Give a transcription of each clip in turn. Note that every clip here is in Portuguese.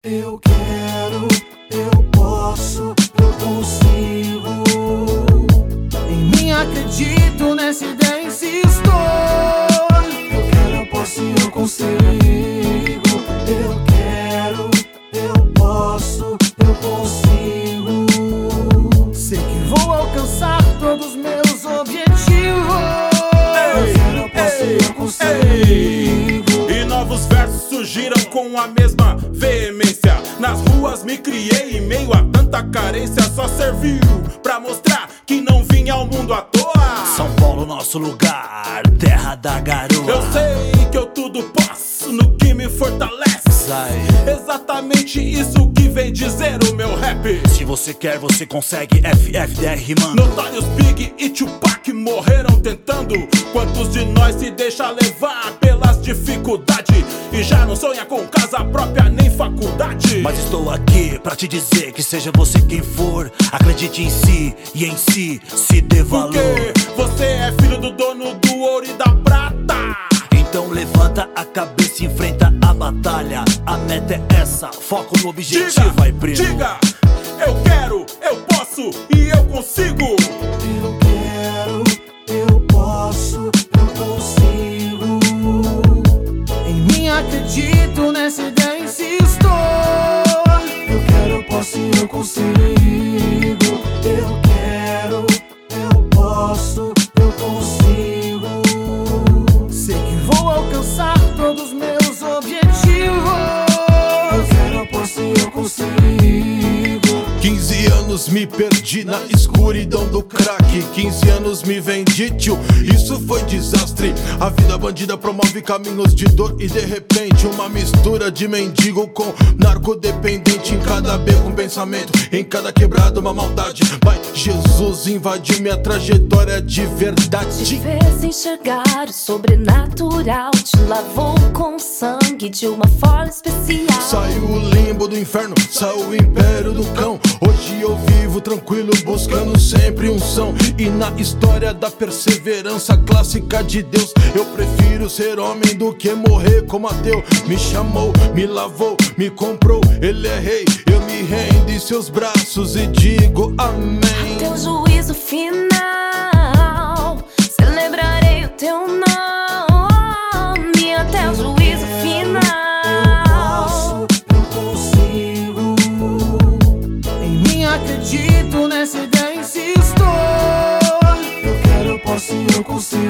Eu quero, eu posso, eu consigo. Em mim acredito, nessa ideia insisto. Eu quero, eu posso e eu consigo. Eu quero, eu posso, eu consigo. Sei que vou alcançar todos os meus objetivos. Eu quero, eu posso e eu consigo. E novos versos surgiram com a mesma veemência. Nas ruas me criei em meio a tanta carência. Só serviu pra mostrar que não vim ao mundo à toa. São Paulo, nosso lugar, terra da garoa. Eu sei que eu tudo posso no que me fortalece. Exatamente isso que vem dizer o meu rap. Se você quer, você consegue. FFDR rimando. Notorious Big e Tupac morreram tentando. Quantos de nós se deixa levar pelas dificuldades e já não sonha com casa própria nem faculdade? Mas estou aqui pra te dizer que seja você quem for, acredite em si e em si se dê valor. Porque você é filho do dono do ouro e da prata. Então levanta a cabeça e enfrenta a batalha. A meta é essa, foco no objetivo, vai primo. Diga, eu quero, eu posso e eu consigo. Eu quero, eu posso, eu consigo. Em mim acredito, nessa ideia insisto. Eu quero, eu posso e eu consigo. Eu quero, eu posso, eu consigo. Sei que vou alcançar todos os meus objetivos. Eu quero, eu posso e eu consigo. 15 anos me perdi na escuridão do crack. 15 anos me vendi, tio, isso foi desastre. A vida bandida promove caminhos de dor e de repente uma mistura de mendigo com narcodependente. Em cada beco um pensamento, em cada quebrada uma maldade. Mas Jesus invadiu minha trajetória de verdade. Te fez enxergar o sobrenatural, te lavou com sangue de uma forma especial. Saiu o limbo do inferno, saiu o império do cão. Hoje eu vivo tranquilo, buscando sempre unção. E na história da perseverança clássica de Deus, eu prefiro ser homem do que morrer como ateu. Me chamou, me lavou, me comprou, ele é rei. Eu me rendo em seus braços e digo amém. Até o juízo final, celebrarei o teu nome. Até o juízo final. Acredito, nessa ideia insisto. Eu quero, eu posso e eu consigo.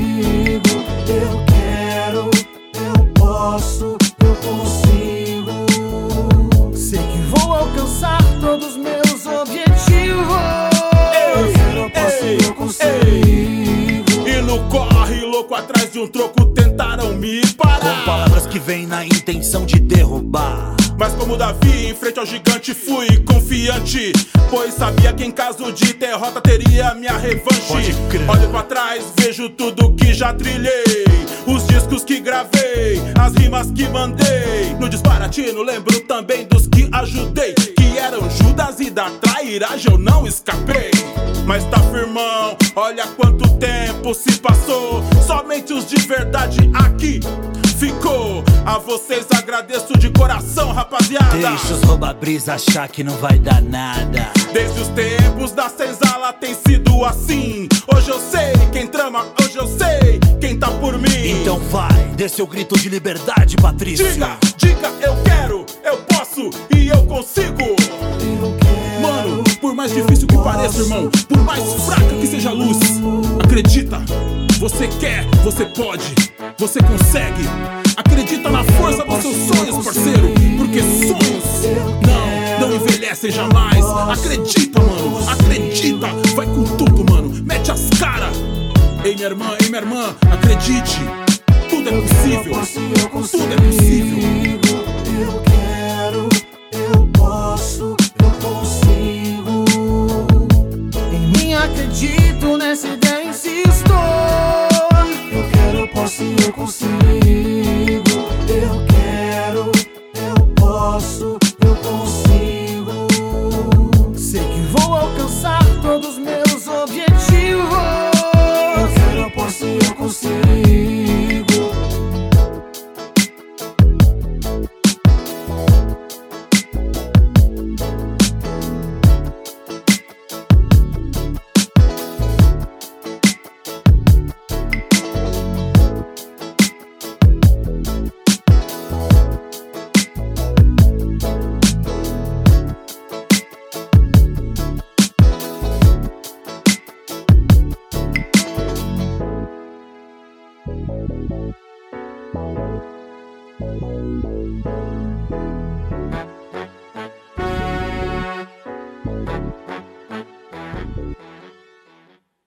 Eu quero, eu posso, eu consigo. Sei que vou alcançar todos os meus objetivos. Eu quero, eu posso e eu consigo. E no corre louco atrás de um troco tentaram me parar, com palavras que vêm na intenção de derrubar. Mas como Davi, em frente ao gigante fui confiante, pois sabia que em caso de derrota teria minha revanche. Olho pra trás, vejo tudo que já trilhei, os discos que gravei, as rimas que mandei. No disparatino lembro também dos que ajudei, que eram Judas e da trairagem eu não escapei. Mas tá firmão, olha quanto tempo se passou, somente os de verdade aqui ficou. A vocês agradeço de coração, rapaziada. Deixa os rouba-brisa achar que não vai dar nada. Desde os tempos da senzala tem sido assim. Hoje eu sei quem trama, hoje eu sei quem tá por mim. Então vai, dê seu grito de liberdade, Patrício. Diga, diga, eu quero, eu posso e eu consigo. Mano, por mais difícil que pareça, irmão, por mais fraca que seja a luz, acredita, você quer, você pode, você consegue. Acredita na força dos seus sonhos, parceiro, porque sonhos não envelhecem jamais. Acredita, mano, acredita, vai com tudo, mano, mete as caras. Ei, minha irmã, acredite, tudo é possível, tudo é possível. Eu quero, eu posso, eu consigo. Em mim acredito, nessa ideia insisto. Eu quero, eu posso e eu consigo. Eu quero, eu posso, eu consigo. Sei que vou alcançar todos os meus objetivos. Eu quero, eu posso e eu consigo. Tchau.